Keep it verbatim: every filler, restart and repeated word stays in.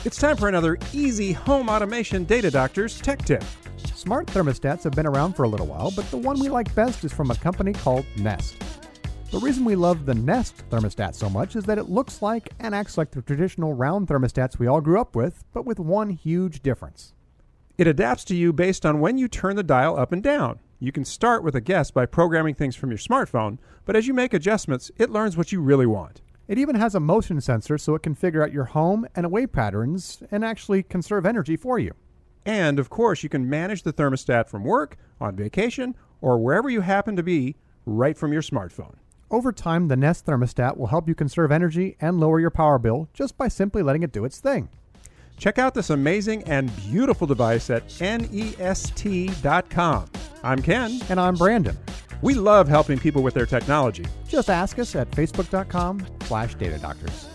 It's time for another easy home automation Data Doctors tech tip. Smart thermostats have been around for a little while, but the one we like best is from a company called Nest. The reason we love the Nest thermostat so much is that it looks like and acts like the traditional round thermostats we all grew up with, but with one huge difference. It adapts to you based on when you turn the dial up and down. You can start with a guess by programming things from your smartphone, but as you make adjustments, it learns what you really want. It even has a motion sensor so it can figure out your home and away patterns and actually conserve energy for you. And, of course, you can manage the thermostat from work, on vacation, or wherever you happen to be, right from your smartphone. Over time, the Nest thermostat will help you conserve energy and lower your power bill just by simply letting it do its thing. Check out this amazing and beautiful device at nest dot com. I'm Ken. And I'm Brandon. We love helping people with their technology. Just ask us at facebook dot com slash data doctors.